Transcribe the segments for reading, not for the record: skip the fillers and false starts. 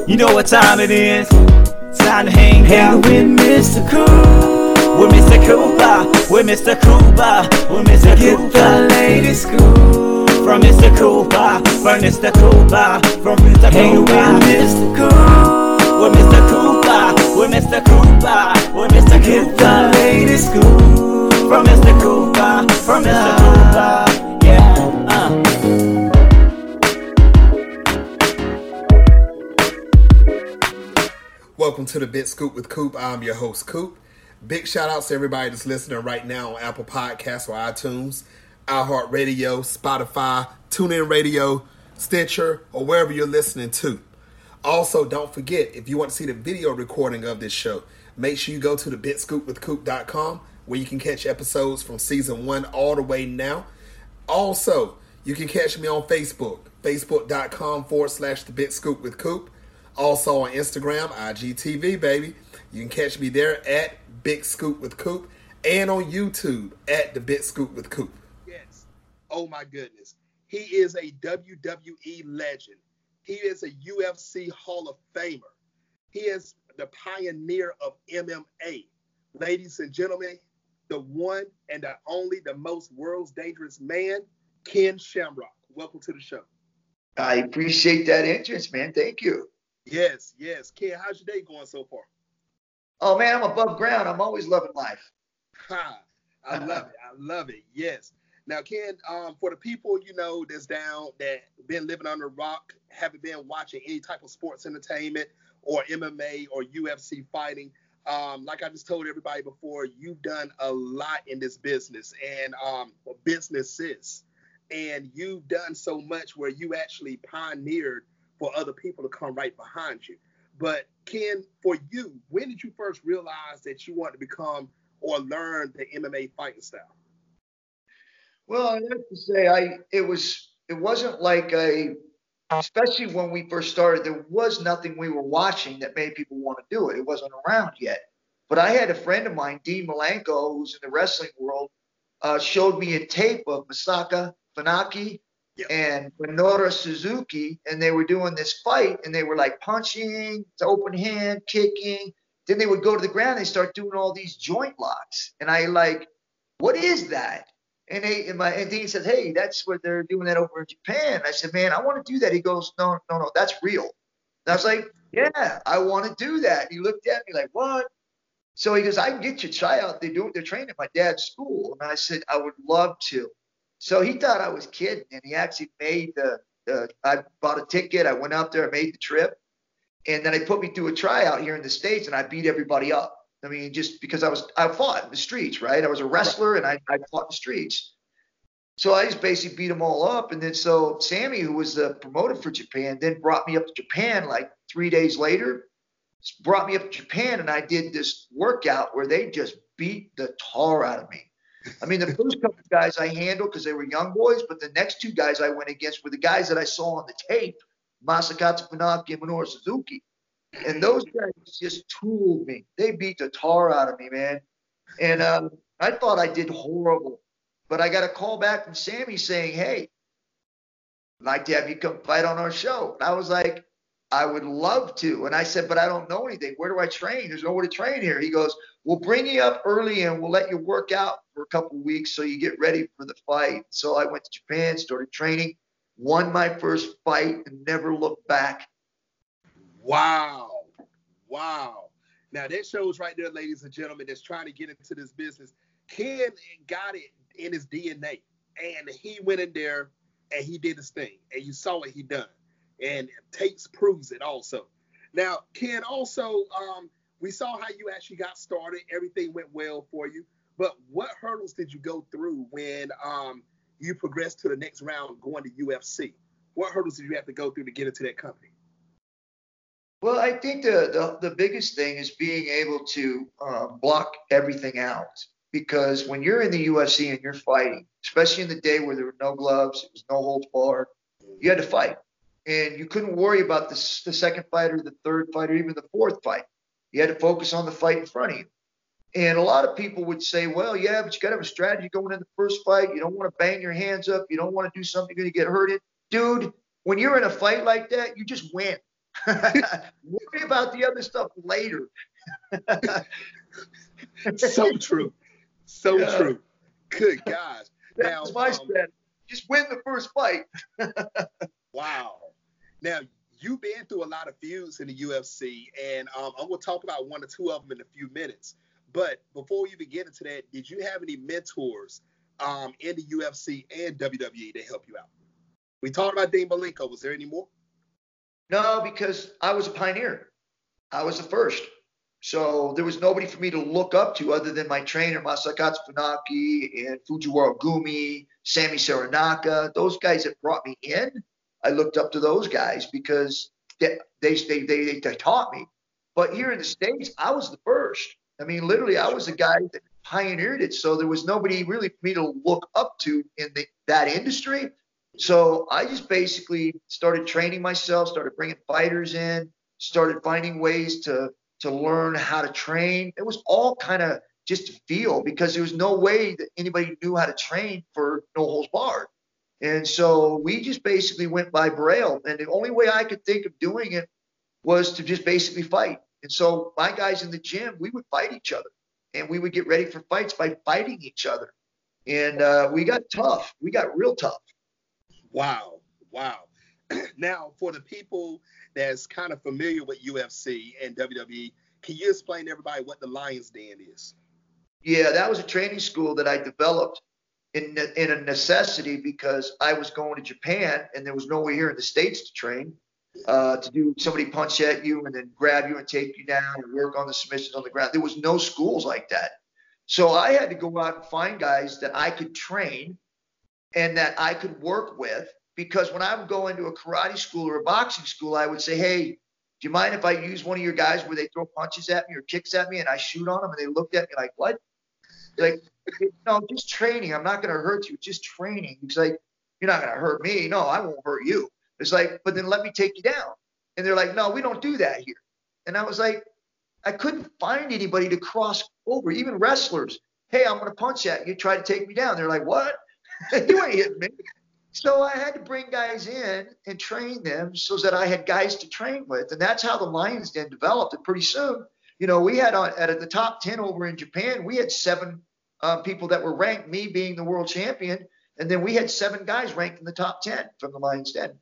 You know what time it is. Time to hang out with Mr. Coop. With Mr. Cooper. With Mr. Cooper. With Mr. Cooper. Get the latest scoop. From Mr. Cooper. From Mr. Cooper. From Mr. Cooper. Hang with Mr. Coop. With Mr. Cooper. With Mr. Cooper. With Mr. Cooper. Get the latest scoop. From Mr. Cooper. From Mr. Cooper. Yeah. Welcome to the Bit Scoop with Coop. I'm your host, Coop. Big shout outs to everybody that's listening right now on Apple Podcasts or iTunes, iHeartRadio, Spotify, TuneIn Radio, Stitcher, or wherever you're listening to. Also, don't forget, if you want to see the video recording of this show, make sure you go to thebitscoopwithcoop.com where you can catch episodes from season 1 all the way now. Also, you can catch me on Facebook, facebook.com/thebitscoopwithcoop. Also on Instagram, IGTV, baby. You can catch me there at Big Scoop with Coop and on YouTube at The Bit Scoop with Coop. Yes. Oh, my goodness. He is a WWE legend. He is a UFC Hall of Famer. He is the pioneer of MMA. Ladies and gentlemen, the one and the only, the most world's dangerous man, Ken Shamrock. Welcome to the show. I appreciate that interest, man. Thank you. Yes. Ken, how's your day going so far? Oh, man, I'm above ground. I'm always loving life. I love it. Yes. Now, Ken, for the people, that's down, that been living under a rock, haven't been watching any type of sports entertainment or MMA or UFC fighting, like I just told everybody before, you've done a lot in this business and businesses. And you've done so much where you actually pioneered for other people to come right behind you. But Ken, for you, when did you first realize that you wanted to become or learn the MMA fighting style? Well, I have to say, it wasn't like especially when we first started, there was nothing we were watching that made people want to do it. It wasn't around yet. But I had a friend of mine, Dean Malenko, who's in the wrestling world, showed me a tape of Masaka Funaki and Minoru Suzuki, and they were doing this fight, and they were like punching, open hand, kicking. Then they would go to the ground, and they start doing all these joint locks. And I like, what is that? And Dean said, hey, that's what they're doing that over in Japan. I said, man, I want to do that. He goes, no, that's real. And I was like, yeah, I want to do that. And he looked at me like, what? So he goes, I can get you a tryout. They're training at my dad's school. And I said, I would love to. So he thought I was kidding, and he actually made I bought a ticket. I went out there, I made the trip, and then they put me through a tryout here in the States, and I beat everybody up. I mean, just because I fought in the streets, right? I was a wrestler, and I fought in the streets. So I just basically beat them all up. And then so Sammy, who was the promoter for Japan, then brought me up to Japan like 3 days later, brought me up to Japan, and I did this workout where they just beat the tar out of me. I mean, the first couple of guys I handled because they were young boys, but the next two guys I went against were the guys that I saw on the tape, Masakatsu Funaki and Minoru Suzuki. And those guys just tooled me. They beat the tar out of me, man. And I thought I did horrible. But I got a call back from Sammy saying, hey, I'd like to have you come fight on our show. And I was like, I would love to. And I said, but I don't know anything. Where do I train? There's nowhere to train here. He goes, we'll bring you up early and we'll let you work out for a couple of weeks so you get ready for the fight. So I went to Japan, started training, won my first fight, and never looked back. Wow. Now that shows right there, ladies and gentlemen, that's trying to get into this business. Ken got it in his DNA, and he went in there and he did his thing, and you saw what he done. And tapes proves it also. Now, Ken, also, we saw how you actually got started. Everything went well for you. But what hurdles did you go through when you progressed to the next round going to UFC? What hurdles did you have to go through to get into that company? Well, I think the biggest thing is being able to block everything out. Because when you're in the UFC and you're fighting, especially in the day where there were no gloves, it was no holds barred, you had to fight. And you couldn't worry about the second fight or the third fight or even the fourth fight. You had to focus on the fight in front of you. And a lot of people would say, well, yeah, but you got to have a strategy going in the first fight. You don't want to bang your hands up. You don't want to do something you're going to get hurt in. Dude, when you're in a fight like that, you just win. Worry about the other stuff later. So true. So true. Good gosh. That's my strategy. Just win the first fight. Wow. Now, you've been through a lot of feuds in the UFC, and I'm going to talk about one or two of them in a few minutes. But before we even get into that, did you have any mentors in the UFC and WWE to help you out? We talked about Dean Malenko. Was there any more? No, because I was a pioneer. I was the first. So there was nobody for me to look up to other than my trainer, Masakatsu Funaki and Fujiwara Gumi, Sammy Saranaka. Those guys that brought me in, I looked up to those guys because they taught me. But here in the States, I was the first. I mean, literally, I was the guy that pioneered it. So there was nobody really for me to look up to in that industry. So I just basically started training myself, started bringing fighters in, started finding ways to learn how to train. It was all kind of just a feel because there was no way that anybody knew how to train for no holds barred. And so we just basically went by braille. And the only way I could think of doing it was to just basically fight. And so my guys in the gym, we would fight each other and we would get ready for fights by fighting each other. And we got tough. We got real tough. Wow. Wow. Now, for the people that's kind of familiar with UFC and WWE, can you explain to everybody what the Lions Den is? Yeah, that was a training school that I developed in a necessity because I was going to Japan and there was nowhere here in the States to train, to do somebody punch at you and then grab you and take you down and work on the submissions on the ground. There was no schools like that. So I had to go out and find guys that I could train and that I could work with. Because when I would go into a karate school or a boxing school, I would say, hey, do you mind if I use one of your guys where they throw punches at me or kicks at me and I shoot on them? And they looked at me like, what? Like, no, just training. I'm not going to hurt you. Just training. He's like, you're not going to hurt me. No, I won't hurt you. It's like, but then let me take you down. And they're like, no, we don't do that here. And I was like, I couldn't find anybody to cross over, even wrestlers. Hey, I'm going to punch at you. Try to take me down. They're like, what? You ain't hitting me. So I had to bring guys in and train them so that I had guys to train with. And that's how the Lions Den developed. And pretty soon, you know, we had at the top 10 over in Japan, we had 7 people that were ranked, me being the world champion. And then we had 7 guys ranked in the top 10 from the Lions Den.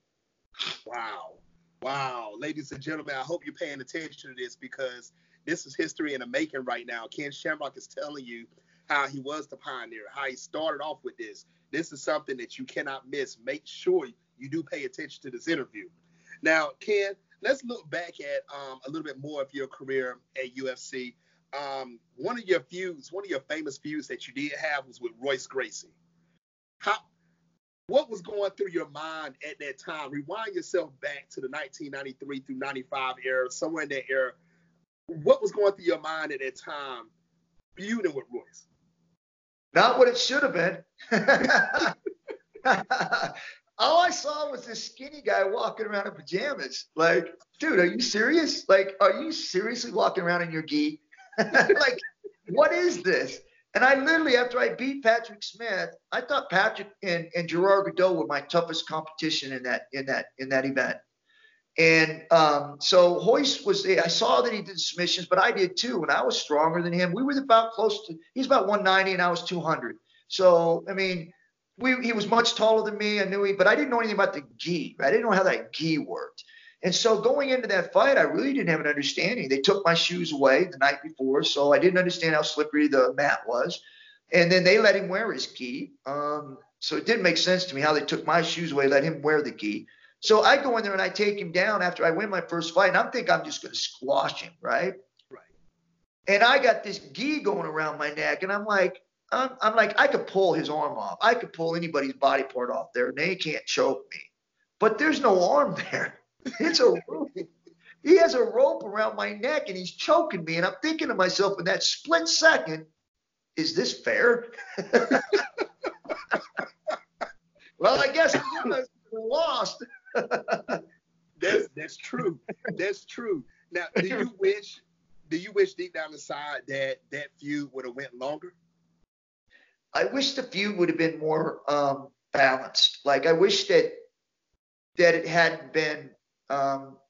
Wow. Wow. Ladies and gentlemen, I hope you're paying attention to this because this is history in the making right now. Ken Shamrock is telling you how he was the pioneer, how he started off with this. This is something that you cannot miss. Make sure you do pay attention to this interview. Now, Ken, let's look back at a little bit more of your career at UFC. One of your famous feuds that you did have was with Royce Gracie. What was going through your mind at that time? Rewind yourself back to the 1993 through 95 era, somewhere in that era. What was going through your mind at that time feuding with Royce? Not what it should have been. All I saw was this skinny guy walking around in pajamas. Like, dude, are you serious? Like, are you seriously walking around in your gi? Like, what is this? And I literally, after I beat Patrick Smith, I thought Patrick and Gerard Godot were my toughest competition in that event. And so Royce was there. I saw that he did submissions, but I did too. And I was stronger than him. We were about he's about 190 and I was 200. So, I mean, he was much taller than me. I knew but I didn't know anything about the gi. Right? I didn't know how that gi worked. And so going into that fight, I really didn't have an understanding. They took my shoes away the night before. So I didn't understand how slippery the mat was. And then they let him wear his gi. So it didn't make sense to me how they took my shoes away, let him wear the gi. So I go in there and I take him down after I win my first fight, and I'm thinking I'm just going to squash him, right? Right. And I got this gi going around my neck, and I'm like, I could pull his arm off. I could pull anybody's body part off there, and they can't choke me. But there's no arm there. It's a rope. He has a rope around my neck, and he's choking me. And I'm thinking to myself in that split second, is this fair? Well, I guess I lost. That's true. That's true. Now, do you wish deep down inside that feud would have went longer? I wish the feud would have been more balanced. Like I wish that it hadn't been 10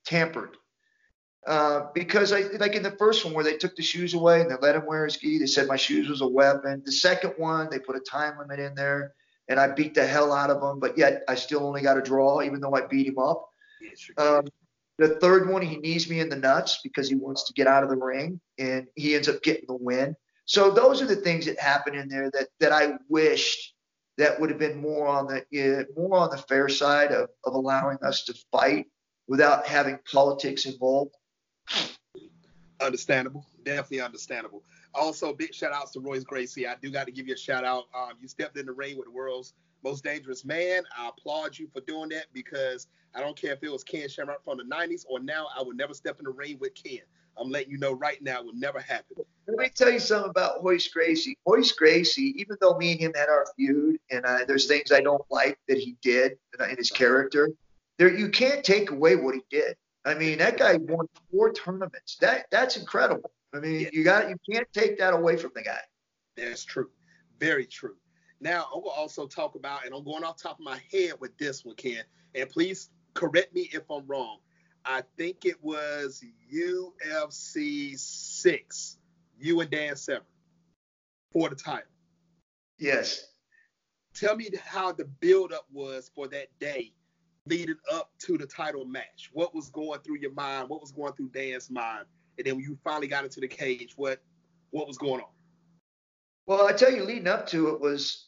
tampered. Because like in the first one where they took the shoes away and they let him wear his gi, they said my shoes was a weapon. The second one, they put a time limit in there, and I beat the hell out of him, but yet I still only got a draw, even though I beat him up. The third one, he knees me in the nuts because he wants to get out of the ring, and he ends up getting the win. So those are the things that happen in there that I wished that would have been more on the fair side of allowing us to fight without having politics involved. Understandable. Definitely understandable. Also, big shout outs to Royce Gracie. I do got to give you a shout out. You stepped in the ring with the world's most dangerous man. I applaud you for doing that because I don't care if it was Ken Shamrock from the 90s or now, I would never step in the ring with Ken. I'm letting you know right now, it would never happen. Let me tell you something about Royce Gracie. Royce Gracie, even though me and him had our feud, and there's things I don't like that he did in his character, you can't take away what he did. I mean, that guy won 4 tournaments. That's incredible. I mean, you can't take that away from the guy. That's true. Very true. Now, I'm going to also talk about, and I'm going off the top of my head with this one, Ken, and please correct me if I'm wrong. I think it was UFC 6, you and Dan Severn, for the title. Yes. Tell me how the build-up was for that day leading up to the title match. What was going through your mind? What was going through Dan's mind? And then when you finally got into the cage, what was going on? Well, I tell you, leading up to it was,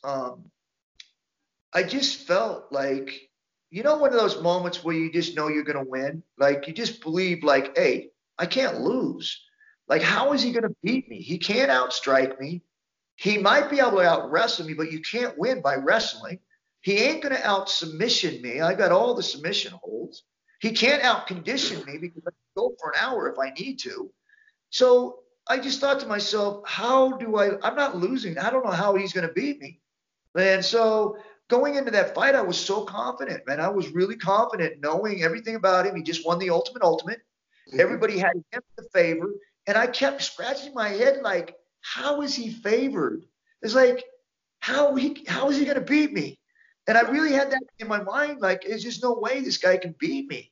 I just felt like, one of those moments where you just know you're going to win. Like, you just believe, like, hey, I can't lose. Like, how is he going to beat me? He can't outstrike me. He might be able to out-wrestle me, but you can't win by wrestling. He ain't going to out-submission me. I got all the submission holds. He can't out-condition me because I can go for an hour if I need to. So I just thought to myself, I'm not losing. I don't know how he's going to beat me. And so going into that fight, I was so confident, man. I was really confident knowing everything about him. He just won the ultimate. Mm-hmm. Everybody had him the favor. And I kept scratching my head like, how is he favored? It's like, how is he going to beat me? And I really had that in my mind, like, there's just no way this guy can beat me.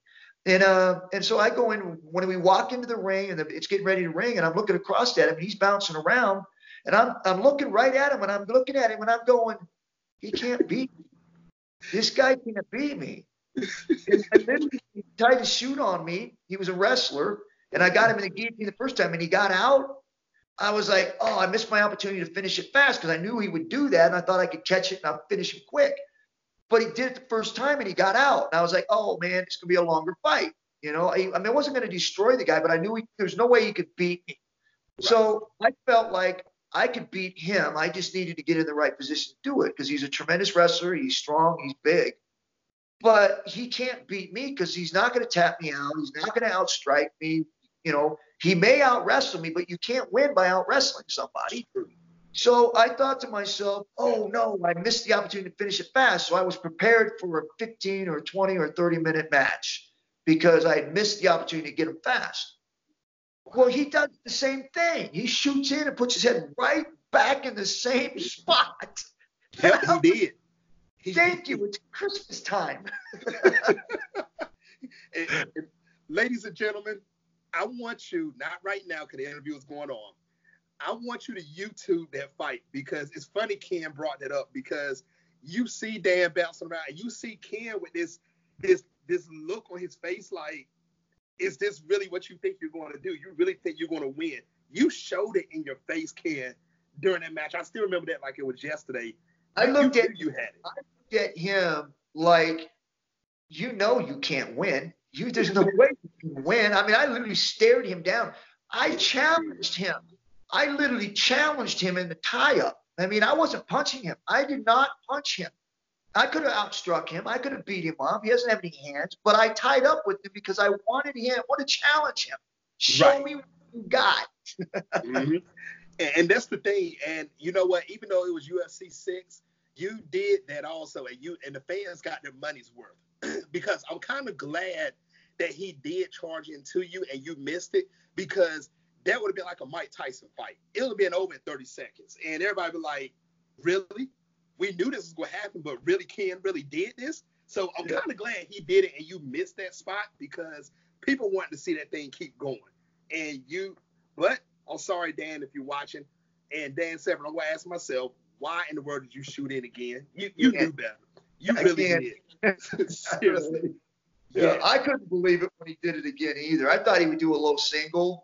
And so I go in, when we walk into the ring and it's getting ready to ring, and I'm looking across at him, and he's bouncing around, and I'm looking right at him, and I'm looking at him, and I'm going, he can't beat me. This guy can't beat me. And then he tried to shoot on me. He was a wrestler, and I got him in the guillotine the first time, and he got out. I was like, I missed my opportunity to finish it fast because I knew he would do that, and I thought I could catch it and I'd finish him quick. But he did it the first time, and he got out. And I was like, oh, man, it's going to be a longer fight. I wasn't going to destroy the guy, but I knew there's no way he could beat me. Right. So I felt like I could beat him. I just needed to get in the right position to do it because he's a tremendous wrestler. He's strong. He's big. But he can't beat me because he's not going to tap me out. He's not going to outstrike me. He may out-wrestle me, but you can't win by out-wrestling somebody. So I thought to myself, oh, no, I missed the opportunity to finish it fast. So I was prepared for a 15 or 20 or 30-minute match because I had missed the opportunity to get him fast. Well, he does the same thing. He shoots in and puts his head right back in the same spot. Yep, he did. Thank you. It's Christmas time. and, ladies and gentlemen, I want you, not right now because the interview is going on, I want you to YouTube that fight because it's funny Ken brought that up because you see Dan bouncing around and you see Ken with this look on his face like, is this really what you think you're going to do? You really think you're going to win? You showed it in your face, Ken, during that match. I still remember that like it was yesterday. I looked at him like, you can't win. There's no way you can win. I mean, I literally stared him down. I challenged him. I literally challenged him in the tie-up. I mean, I wasn't punching him. I did not punch him. I could have outstruck him. I could have beat him up. He doesn't have any hands. But I tied up with him because I wanted to challenge him. Show me what you got. Mm-hmm. And that's the thing. And you know what? Even though it was UFC 6, you did that also. And the fans got their money's worth. Because I'm kind of glad that he did charge into you and you missed it because that would have been like a Mike Tyson fight. It would have been over in 30 seconds. And everybody would be like, really? We knew this was going to happen, but really Ken really did this? So I'm kind of glad he did it and you missed that spot because people wanted to see that thing keep going. And but I'm sorry, Dan, if you're watching. And Dan Severn, I'm going to ask myself, why in the world did you shoot in again? You knew better. You really did. Seriously. Yeah, I couldn't believe it when he did it again either. I thought he would do a low single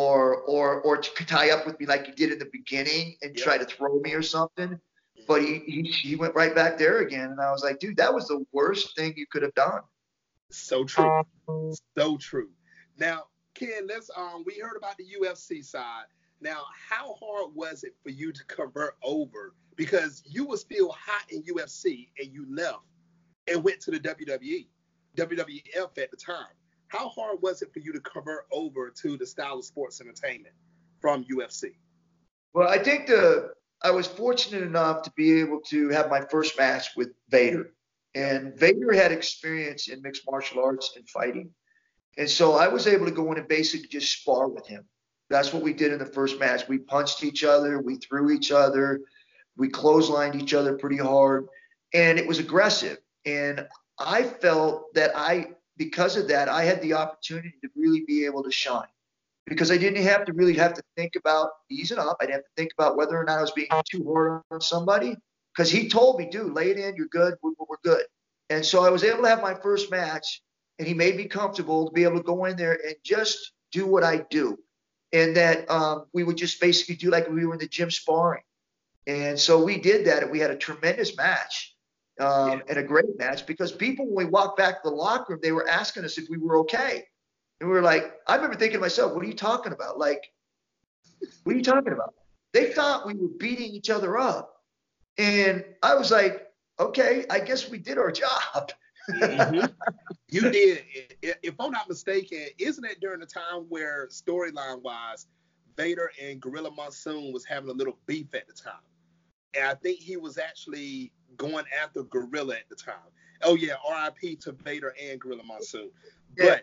or tie up with me like he did in the beginning and try to throw me or something. But he went right back there again, and I was like, dude, that was the worst thing you could have done. So true. So true. Now, Ken, we heard about the UFC side. Now, how hard was it for you to convert over? Because you were still hot in UFC and you left and went to the WWF at the time. How hard was it for you to convert over to the style of sports entertainment from UFC? Well, I think I was fortunate enough to be able to have my first match with Vader. And Vader had experience in mixed martial arts and fighting. And so I was able to go in and basically just spar with him. That's what we did in the first match. We punched each other. We threw each other. We clotheslined each other pretty hard. And it was aggressive. And I felt that because of that, I had the opportunity to really be able to shine. Because I didn't have to think about easing up. I didn't have to think about whether or not I was being too hard on somebody. Because he told me, dude, lay it in. You're good. We're good. And so I was able to have my first match. And he made me comfortable to be able to go in there and just do what I do. And that we would just basically do like we were in the gym sparring. And so we did that, and we had a tremendous match and a great match because people, when we walked back to the locker room, they were asking us if we were okay. And we were like, I remember thinking to myself, what are you talking about? Like, what are you talking about? They thought we were beating each other up. And I was like, okay, I guess we did our job. Mm-hmm. You did. If I'm not mistaken, isn't it during the time where storyline wise, Vader and Gorilla Monsoon was having a little beef at the time? And I think he was actually going after Gorilla at the time. Oh yeah, RIP to Vader and Gorilla Monsoon. But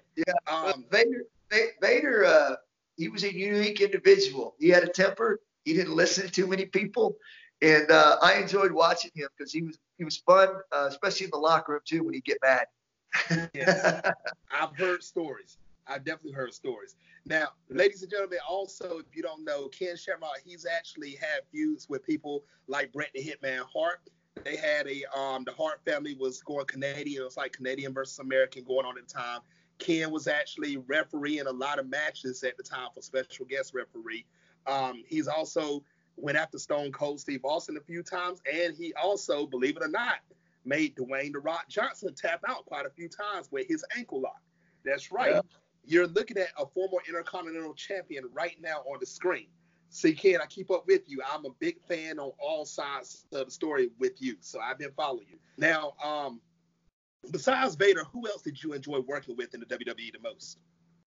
Vader, he was a unique individual. He had a temper. He didn't listen to too many people. And I enjoyed watching him because he was fun, especially in the locker room too when he'd get mad. Yes. I've heard stories. I definitely heard stories. Now, ladies and gentlemen, also, if you don't know, Ken Shamrock, he's actually had feuds with people like Bret the Hitman Hart. They had the Hart family was going Canadian. It was like Canadian versus American going on at the time. Ken was actually refereeing a lot of matches at the time for special guest referee. He's also went after Stone Cold Steve Austin a few times, and he also, believe it or not, made Dwayne "The Rock" Johnson tap out quite a few times with his ankle lock. That's right. Yeah. You're looking at a former Intercontinental Champion right now on the screen. See, Ken, I keep up with you. I'm a big fan on all sides of the story with you, so I've been following you. Now, besides Vader, who else did you enjoy working with in the WWE the most?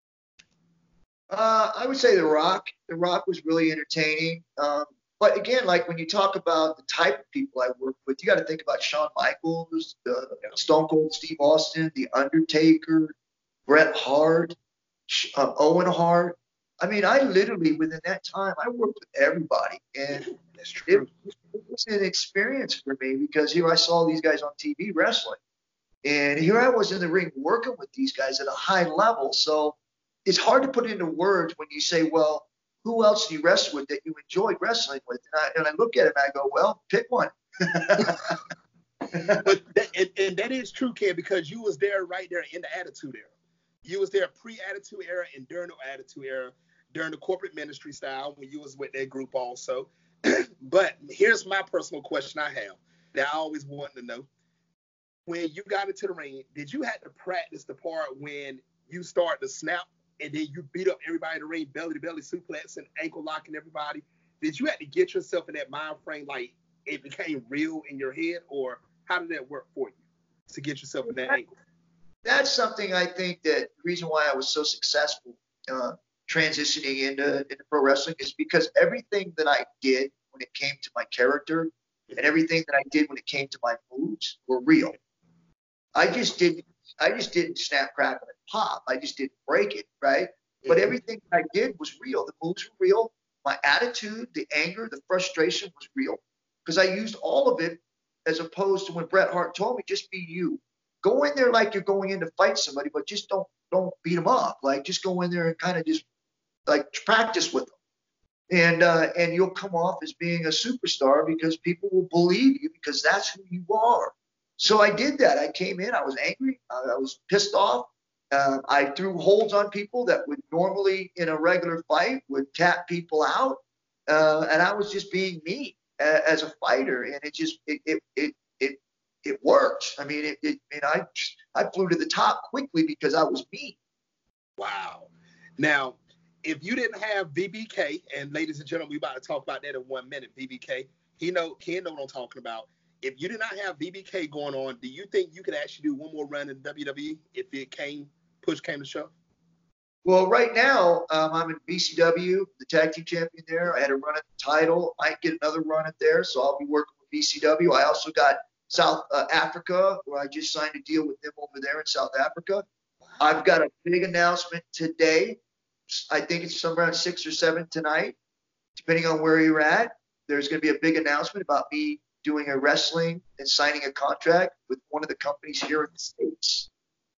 I would say The Rock. The Rock was really entertaining. But again, like when you talk about the type of people I work with, you got to think about Shawn Michaels, Stone Cold Steve Austin, The Undertaker, Bret Hart, Owen Hart. I mean, I literally, within that time, I worked with everybody. And that's true. It was an experience for me because here I saw these guys on TV wrestling. And here I was in the ring working with these guys at a high level. So it's hard to put into words when you say, well, who else do you wrestle with that you enjoyed wrestling with? And I look at it and I go, well, pick one. But that is true, Ken, because you was there right there in the Attitude Era. You was there pre-Attitude Era and during the Attitude Era, during the corporate ministry style when you was with that group also. But here's my personal question I have that I always wanted to know. When you got into the ring, did you have to practice the part when you start to snap and then you beat up everybody in the ring, belly-to-belly suplex and ankle locking everybody? Did you have to get yourself in that mind frame like it became real in your head, or how did that work for you to get yourself in that angle? That's something I think that the reason why I was so successful transitioning into pro wrestling is because everything that I did when it came to my character and everything that I did when it came to my moves were real. I just didn't snap, crackle, and pop. I just didn't break it, right? But everything I did was real. The moves were real. My attitude, the anger, the frustration was real because I used all of it as opposed to when Bret Hart told me, just be you. go in there like you're going in to fight somebody, but just don't beat them up. Like, just go in there and kind of just like practice with them. And you'll come off as being a superstar because people will believe you because that's who you are. So I did that. I came in, I was angry, I was pissed off. I threw holds on people that would normally in a regular fight would tap people out. And I was just being me as a fighter. And it worked. I mean, I flew to the top quickly because I was me. Wow. Now, if you didn't have VBK, and ladies and gentlemen, we about to talk about that in 1 minute. VBK, Ken know what I'm talking about. If you did not have VBK going on, do you think you could actually do one more run in WWE if push came to shove? Well, right now, I'm in BCW, the tag team champion there. I had a run at the title. I might get another run at there, so I'll be working with BCW. I also got South Africa, where I just signed a deal with them over there in South Africa. I've got a big announcement today. I think it's somewhere around 6 or 7 tonight, depending on where you're at. There's going to be a big announcement about me doing a wrestling and signing a contract with one of the companies here in the States.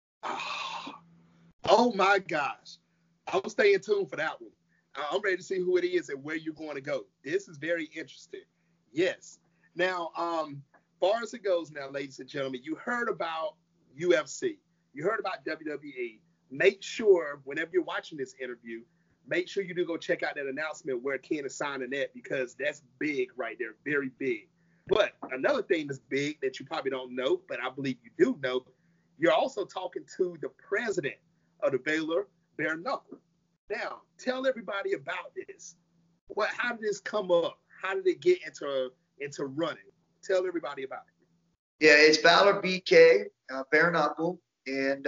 Oh my gosh. I'm staying tuned for that one. I'm ready to see who it is and where you're going to go. This is very interesting. Yes. Now, far as it goes now, ladies and gentlemen, you heard about UFC. You heard about WWE. Make sure, whenever you're watching this interview, make sure you do go check out that announcement where Ken is signing that, because that's big right there, very big. But another thing that's big that you probably don't know, but I believe you do know, you're also talking to the president of the Baylor Bare Knuckle. Now, tell everybody about this. How did this come up? How did it get into running? Tell everybody about it. Yeah, it's Valor BK, Bare Knuckle, and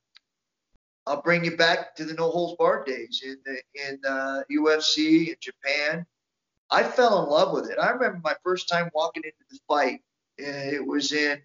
I'll bring you back to the No Holds Barred days in UFC in Japan. I fell in love with it. I remember my first time walking into the fight. It was in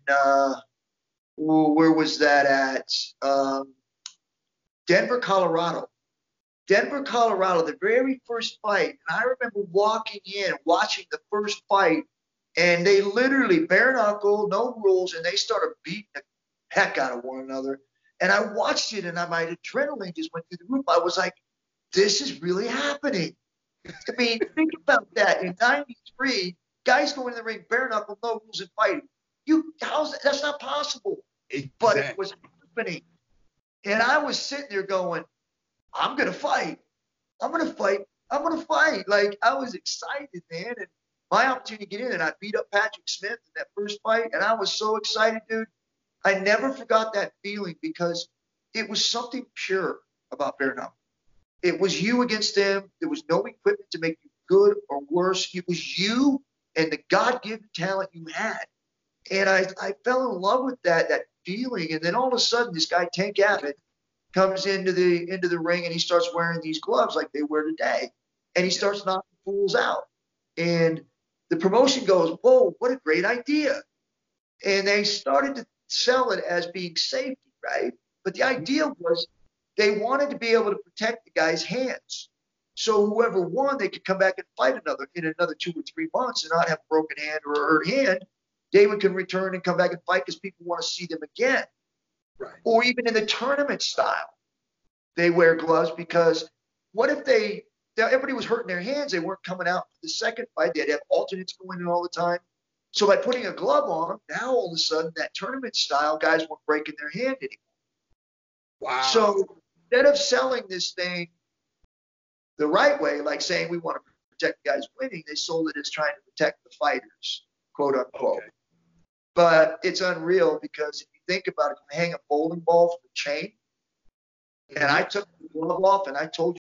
where was that at? Denver, Colorado. Denver, Colorado, the very first fight. And I remember walking in, watching the first fight, and they literally bare knuckle, no rules, and they started beating the heck out of one another. And I watched it, and my adrenaline just went through the roof. I was like, this is really happening. I mean, think about that. In 93, guys going in the ring, bare knuckle, no rules and fighting. That's not possible. Exactly. But it was happening. And I was sitting there going, I'm going to fight. I'm going to fight. I'm going to fight. Like, I was excited, man. And my opportunity to get in, and I beat up Patrick Smith in that first fight. And I was so excited, dude. I never forgot that feeling because it was something pure about bare knuckle. It was you against them. There was no equipment to make you good or worse. It was you and the God-given talent you had. And I fell in love with that feeling. And then all of a sudden, this guy, Tank Abbott, comes into the ring, and he starts wearing these gloves like they wear today. And he starts knocking fools out. And the promotion goes, whoa, what a great idea. And they started to sell it as being safety, right? But the idea was they wanted to be able to protect the guy's hands. So whoever won, they could come back and fight in another 2 or 3 months and not have a broken hand or a hurt hand. David can return and come back and fight because people want to see them again. Right. Or even in the tournament style, they wear gloves because what if everybody was hurting their hands, they weren't coming out for the second fight. They'd have alternates going in all the time. So by putting a glove on them, now all of a sudden that tournament style guys weren't breaking their hand anymore. Wow. So instead of selling this thing the right way, like saying we want to protect the guys winning, they sold it as trying to protect the fighters, quote unquote. Okay. But it's unreal because if you think about it, you hang a bowling ball from a chain, and I took the glove off and I told